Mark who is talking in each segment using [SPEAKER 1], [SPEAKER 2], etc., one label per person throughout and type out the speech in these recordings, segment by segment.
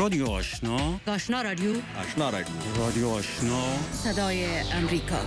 [SPEAKER 1] رادیو آشنا،
[SPEAKER 2] آشنا رادیو،
[SPEAKER 3] آشنا رادیو،
[SPEAKER 1] رادیو آشنا،
[SPEAKER 2] صدای امریکا.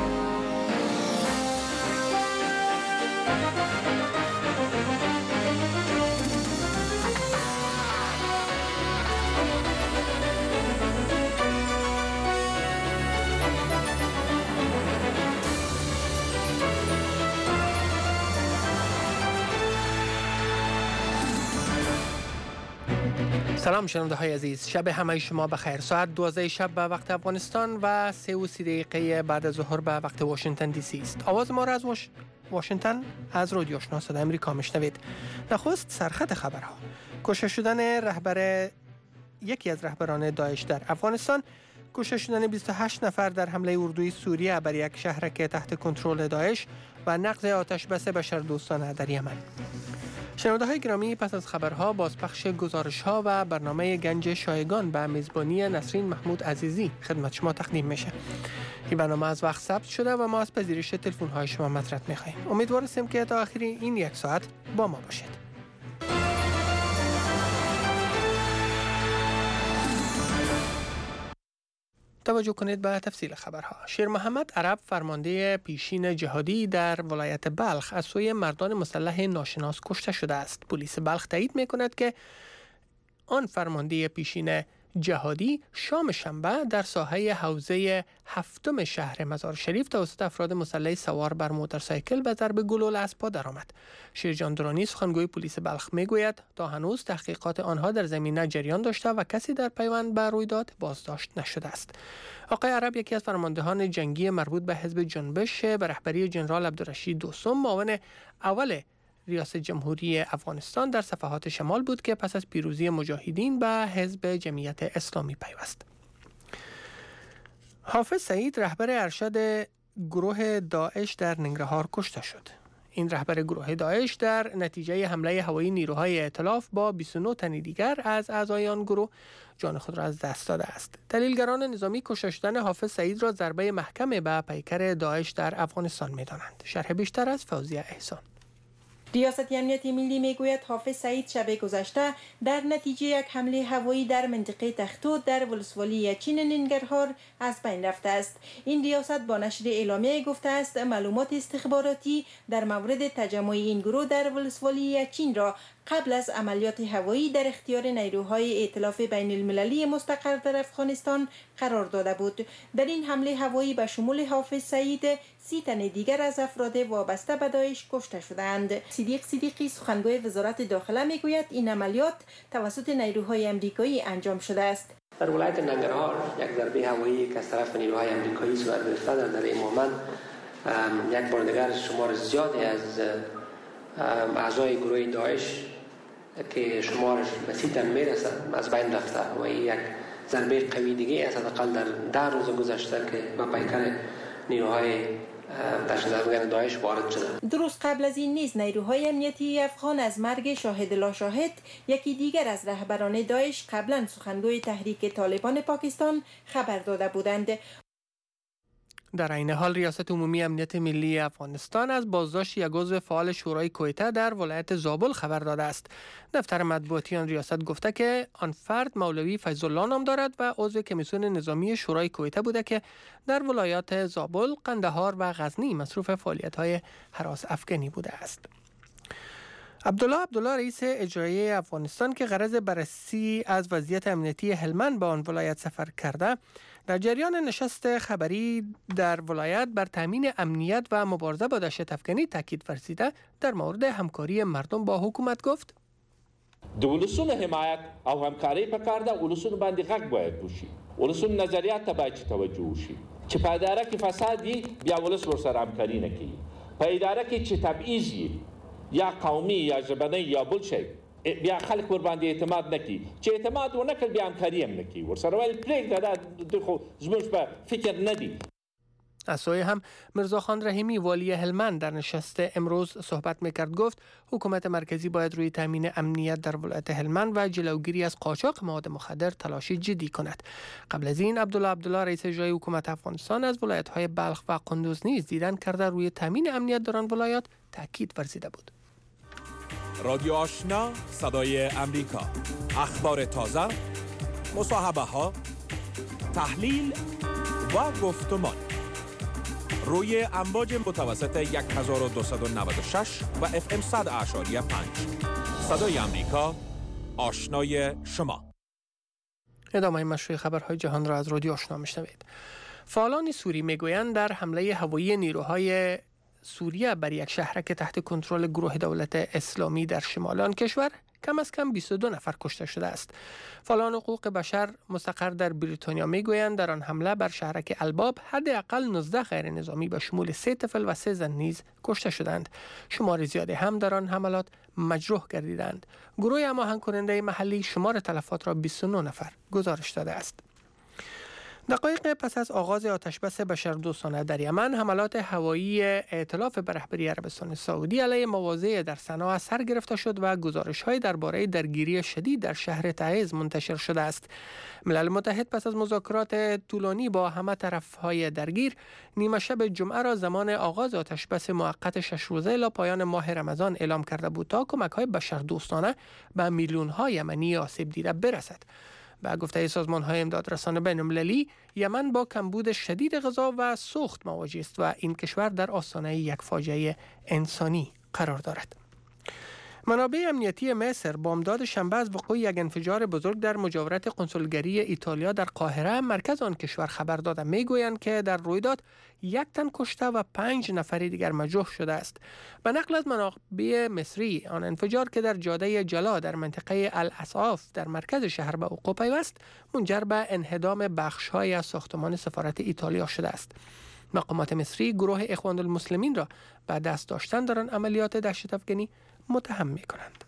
[SPEAKER 4] سلام شنونده های عزیز، شب همه شما بخیر. ساعت 12 شب به وقت افغانستان و 3:30 دقیقه بعد از ظهر به وقت واشنگتن دی سی است. آواز ما را از واشنگتن از رادیو آشنا صدای امریکا میشنوید. نخست سرخط خبرها. کشته شدن یکی از رهبران داعش در افغانستان، کشته شدن 28 نفر در حمله اردوی سوریه بر یک شهر که تحت کنترل داعش و نقض آتش بس بشردوستانه در یمن. شنونده های گرامی، پس از خبرها بازپخش گزارش ها و برنامه گنج شایگان به میزبانی نسرین محمود عزیزی خدمت شما تقدیم میشه. این برنامه از وقت ثبت شده و ما از پذیرش تلفن های شما مطرح میخواهیم. امیدواریم که تا آخر این یک ساعت با ما باشید. توجه کنید به تفصیل خبرها. شیر محمد عرب، فرمانده پیشین جهادی در ولایت بلخ، از سوی مردان مسلح ناشناس کشته شده است. پلیس بلخ تایید می‌کند که آن فرمانده پیشین جهادی شام شنبه در ساحه حوزه هفتم شهر مزار شریف توسط افراد مسلح سوار بر موتورسایکل به ضرب گلول از پا درآمد. شیرجان درانی، سخنگوی پلیس بلخ، میگوید تا هنوز تحقیقات آنها در زمینه جریان داشته و کسی در پیوند به رویداد بازداشت نشده است. آقای عرب، یکی از فرماندهان جنگی مربوط به حزب جنبش به رهبری جنرال عبدالرشید دوستم، معاون اول ریاست جمهوری افغانستان در صفحات شمال بود که پس از پیروزی مجاهدین به حزب جمعیت اسلامی پیوست. حافظ سعید، رهبر ارشد گروه داعش در ننگرهار کشته شد. این رهبر گروه داعش در نتیجه حمله هوایی نیروهای ائتلاف با 29 تن دیگر از اعضای آن گروه جان خود را از دست داده است. دلیلگران نظامی کشته شدن حافظ سعید را ضربه محکم به پیکر داعش در افغانستان می‌دانند. شرح بیشتر از فوزیه احسان.
[SPEAKER 5] ریاست امنیت ملی میگوید حافظ سعید شب گذشته در نتیجه یک حمله هوایی در منطقه تختو در ولسوالی یچین ننگرهار از بین رفته است. این ریاست با نشر اعلامیه گفته است معلومات استخباراتی در مورد تجمع این گروه در ولسوالی یچین را قبل از عملیات هوایی در اختیار نیروهای ائتلاف بین المللی مستقر در افغانستان قرار داده بود. در این حمله هوایی به شمول حافظ سعید 30 تن دیگر از افراد وابسته به داعش کشته شدند. صدیق صدیقی، سخنگوی وزارت داخله، میگوید این عملیات توسط نیروهای امریکایی انجام شده است.
[SPEAKER 6] در ولایت ننگرهار یک ضربه هوایی که از طرف نیروهای امریکایی صورت گرفته در این مومن یک بار دیگر شمار زیادی از اعضای گروه داعش که شمارش به 30 تن میرسد از بین رفته و این یک ضربه قوی دیگه است حداقل در 10 روز گذشته که با پیکر نیروهای دهشت‌گردان داعش وارد شده.
[SPEAKER 5] درست قبل از این نیز نیروهای امنیتی افغان از مرگ شاهد لا شاهد، یکی دیگر از رهبران داعش، قبلا سخنگوی تحریک طالبان پاکستان، خبر داده بودند.
[SPEAKER 4] در این حال ریاست عمومی امنیت ملی افغانستان از بازداشت یک عضو فعال شورای کویته در ولایت زابل خبر داده است. دفتر مطبوعاتی آن ریاست گفته که آن فرد مولوی فیض الله نام دارد و عضو کمیسیون نظامی شورای کویته بوده که در ولایات زابل، قندهار و غزنی مصروف فعالیت‌های هراس افغانی بوده است. عبدالله رئیس اجرایی افغانستان که غرض بررسی از وضعیت امنیتی هلمند به آن ولایت سفر کرده، در جریان نشست خبری در ولایت بر تامین امنیت و مبارزه با دهشت افغانی تاکید ورزیده در مورد همکاری مردم با حکومت گفت:
[SPEAKER 7] د ولسونو حمایت او همکاری پکار ده. ولسونو باندې غږ باید وشي، ولسونو نظریات ته باید توجه وشي چې په اداره کې فساد وي بیا ولس ورسره همکاري نه کوي، په اداره کې چې تبعیض وي یا قومي یا ژبنی یا بل شی بیا خلک ور باندې اعتماد نکي، چې اعتماد ونه کړ بیا همکاري هم نکي، ورسره ویل پرېږده دا خو زموږ په فکر نه دي.
[SPEAKER 4] از سوی هم مرزاخان رحیمی، والی هلمند، در نشست امروز صحبت میکرد. گفت حکومت مرکزی باید روی تامین امنیت در ولایت هلمند و جلوگیری از قاچاق مواد مخدر تلاشی جدی کند. قبل از این عبدالله رئیس اجرایی حکومت افغانستان از ولایت‌های بلخ و قندوز نیز دیدن کرده روی تامین امنیت در آن ولایات تاکید ورزیده بود.
[SPEAKER 3] رادیو آشنا، صدای امریکا، اخبار تازه، مصاحبه ها، تحلیل و گفتمان روی امواج متوسط 1296 و FM 100.5 صدای آمریکا، آشنای شما.
[SPEAKER 4] ادامه مشروع خبرهای جهان را از رادیو آشنا میشنوید. فعالان سوری میگویند در حمله هوایی نیروهای سوریه بر یک شهرک تحت کنترل گروه دولت اسلامی در شمال آن کشور کم از کم 22 نفر کشته شده است. فعالان حقوق بشر مستقر در بریتانیا میگویند در آن حمله بر شهرک الباب حداقل 19 غیر نظامی به شمول 3 طفل و 3 زن نیز کشته شدند. شمار زیادی هم در آن حملات مجروح گردیدند. گروه هماهنگ کننده محلی شمار تلفات را 29 نفر گزارش داده است. دقایق پس از آغاز آتشبس بشردوستانه در یمن، حملات هوایی ائتلاف به رهبری عربستان سعودی علیه مواضع در صنعا سر گرفته شد و گزارش‌های درباره درگیری شدید در شهر تعز منتشر شده است. ملل متحد پس از مذاکرات طولانی با همه طرف‌های درگیر، نیمه شب جمعه را زمان آغاز آتشبس موقت 6 روزه الی پایان ماه رمضان اعلام کرده بود تا کمک‌های بشردوستانه به میلیون‌ها یمنی آسیب دیده برسد. به گفته سازمان‌های امدادرسان بین‌المللی، یمن با کمبود شدید غذا و سوخت مواجه است و این کشور در آستانه یک فاجعه انسانی قرار دارد. منابع امنیتی مصر بامداد شنبه از وقوع یک انفجار بزرگ در مجاورت قنسولگری ایتالیا در قاهره مرکز آن کشور خبر داده. میگویند که در رویداد 1 تن کشته و 5 نفر دیگر مجروح شده است. به نقل از منابع مصری، آن انفجار که در جاده جلا در منطقه الاسعاف در مرکز شهر به وقوع پیوست، منجر به انهدام بخش‌های از ساختمان سفارت ایتالیا شده است. مقامات مصری گروه اخوان المسلمین را به دست داشتن در آن عملیات دهشت افکنی متهم می‌کنند.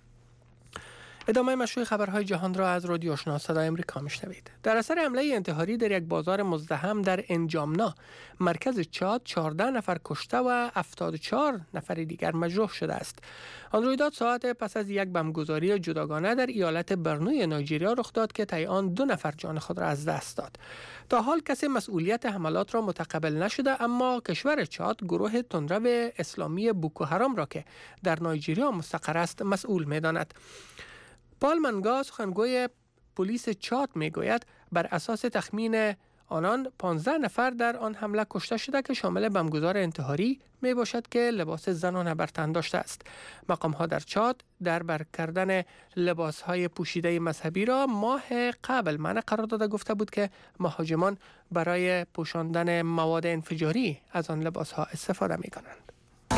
[SPEAKER 4] ادامه مشروع خبرهای جهان را از رادیو آشنا صدای آمریکا میشنوید. در اثر حمله انتحاری در یک بازار مزدحم در انجامنا، مرکز چاد، 14 نفر کشته و 74 نفر دیگر مجروح شده است. آن رویداد ساعت پس از یک بمبگذاری جداگانه در ایالت برنوی نایجریا رخ داد که طی آن 2 نفر جان خود را از دست داد. تا حال کسی مسئولیت حملات را متقبل نشده، اما کشور چاد گروه تندرو اسلامی بوکو حرام را که در نایجریا مستقر است مسئول می‌داند. پال منگا، سخنگوی پلیس چاد، میگوید بر اساس تخمین آنان 15 نفر در آن حمله کشته شده که شامل بمبگذار انتحاری می باشد که لباس زنانه بر تن داشته است. مقام ها در چاد در بر کردن لباس های پوشیده مذهبی را ماه قبل منع قرار داده، گفته بود که مهاجمان برای پوشاندن مواد انفجاری از آن لباس ها استفاده می کنند.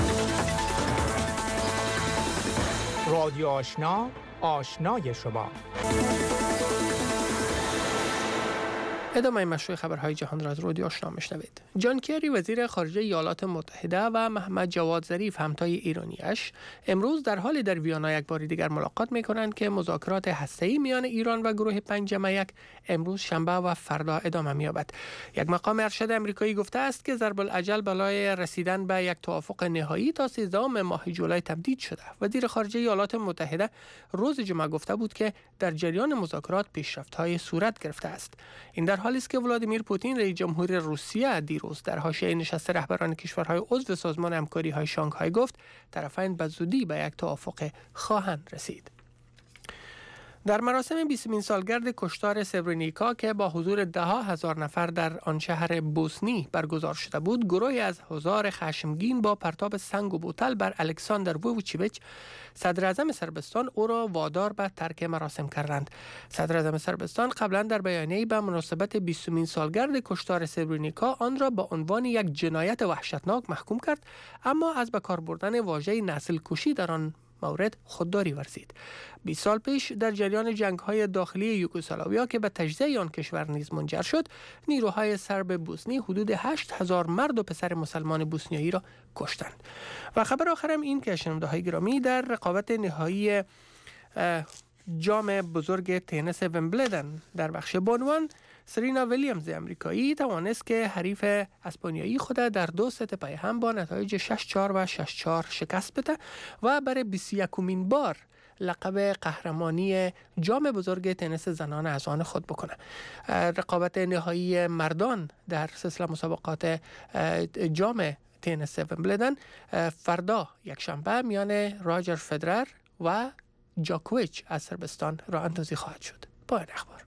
[SPEAKER 8] رادیو آشنا، آشنای شما.
[SPEAKER 4] ادامه مشروع خبرهای جهان را از رادیو آشنا میشنوید. جان کری وزیر خارجه ایالات متحده و محمد جواد ظریف همتای ایرانیش امروز در حال در ویانا یک بار دیگر ملاقات میکنند که مذاکرات هسته‌ای میان ایران و گروه 5+1 امروز شنبه و فردا ادامه می‌یابد. یک مقام ارشد آمریکایی گفته است که ضرب العجل برای رسیدن به یک توافق نهایی تا 13 ماه جولای تمدید شده. وزیر خارجه ایالات متحده روز جمعه گفته بود که در جریان مذاکرات پیشرفت‌های صورت گرفته است. این در حالی است که ولادیمیر پوتین رئیس جمهور روسیه دیروز در حاشیه نشست رهبران کشورهای عضو سازمان همکاری‌های شانگهای گفت طرفین به زودی به یک توافق خواهند رسید. در مراسم 20مین سالگرد کشتار سربرینیکا که با حضور 10,000 نفر در آن شهر بوسنی برگزار شده بود، گروهی از حضار خشمگین با پرتاب سنگ و بوتل بر الکساندر ووچیویچ، صدر اعظم صربستان، او را وادار به ترک مراسم کردند. صدر اعظم صربستان قبلا در بیانیه‌ای به مناسبت 20مین سالگرد کشتار سربرینیکا آن را به عنوان یک جنایت وحشتناک محکوم کرد، اما از به کار بردن واژه نسل کشی در آن مورد خودداری ورزید. 20 سال پیش در جریان جنگ‌های داخلی یوگسلاویا که به تجزیه آن کشور نیز منجر شد، نیروهای سرب بوسنی حدود 8,000 مرد و پسر مسلمان بوسنیایی را کشتند. و خبر آخرم این که شنونده‌های گرامی، در رقابت نهایی جام بزرگ تنیس ویمبلدن در بخش بانوان، سرینا ویلیامز امریکایی توانست که حریف اسپانیایی خود در 2 ست پی هم با نتایج 6-4 و 6-4 شکست بده و برای 21مین بار لقب قهرمانی جام بزرگ تنیس زنان از آن خود بکنه. رقابت نهایی مردان در سلسله مسابقات جام تنیس ویمبلدن فردا یک شنبه میان راجر فدرر و جاکوویچ از صربستان راه اندازی خواهد شد. پایان اخبار.